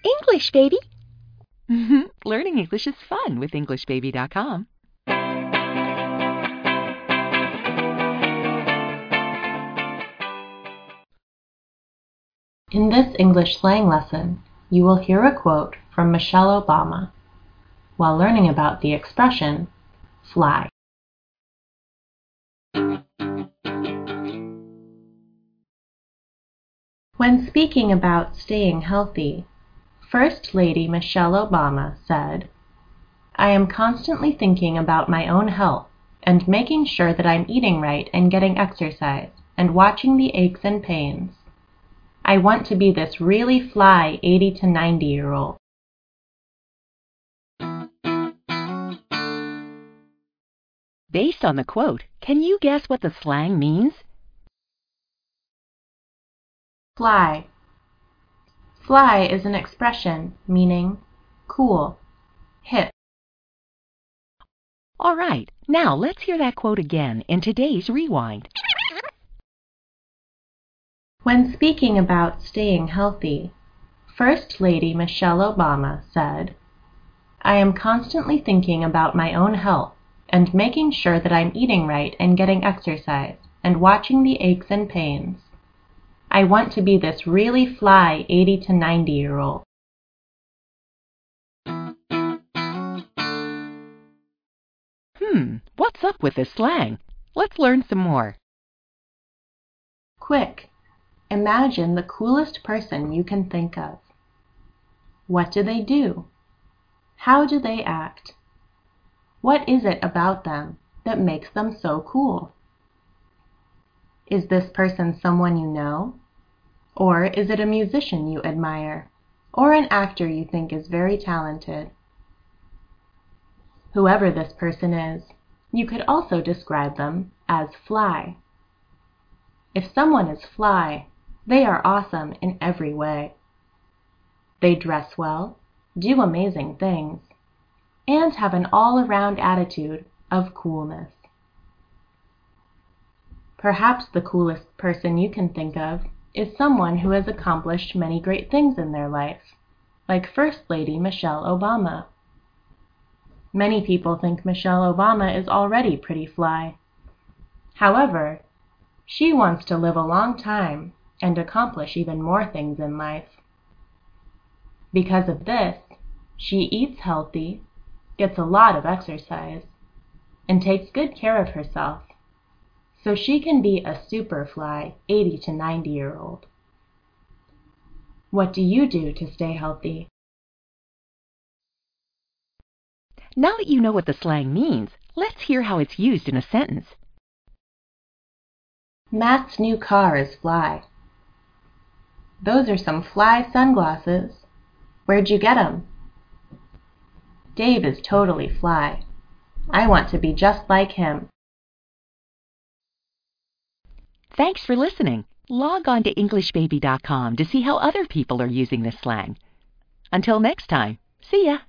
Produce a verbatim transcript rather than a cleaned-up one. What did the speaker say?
English, baby! Learning English is fun with English Baby dot com. In this English slang lesson, you will hear a quote from Michelle Obama while learning about the expression fly. When speaking about staying healthy, First Lady Michelle Obama said, "I am constantly thinking about my own health and making sure that I'm eating right and getting exercise and watching the aches and pains. I want to be this really fly eighty to ninety year old." Based on the quote, can you guess what the slang means? Fly. Fly is an expression meaning cool, hip. All right, now let's hear that quote again in today's Rewind. When speaking about staying healthy, First Lady Michelle Obama said, "I am constantly thinking about my own health and making sure that I'm eating right and getting exercise and watching the aches and pains. I want to be this really fly eighty to ninety year old." Hmm, what's up with this slang? Let's learn some more. Quick, imagine the coolest person you can think of. What do they do? How do they act? What is it about them that makes them so cool? Is this person someone you know? Or is it a musician you admire? Or an actor you think is very talented? Whoever this person is, you could also describe them as fly. If someone is fly, they are awesome in every way. They dress well, do amazing things, and have an all-around attitude of coolness. Perhaps the coolest person you can think of is someone who has accomplished many great things in their life, like First Lady Michelle Obama. Many people think Michelle Obama is already pretty fly. However, she wants to live a long time and accomplish even more things in life. Because of this, she eats healthy, gets a lot of exercise, and takes good care of herself, so she can be a super fly eighty to ninety year old. What do you do to stay healthy? Now that you know what the slang means, let's hear how it's used in a sentence. Matt's new car is fly. Those are some fly sunglasses. Where'd you get 'em? Dave is totally fly. I want to be just like him. Thanks for listening. Log on to English Baby dot com to see how other people are using this slang. Until next time, see ya!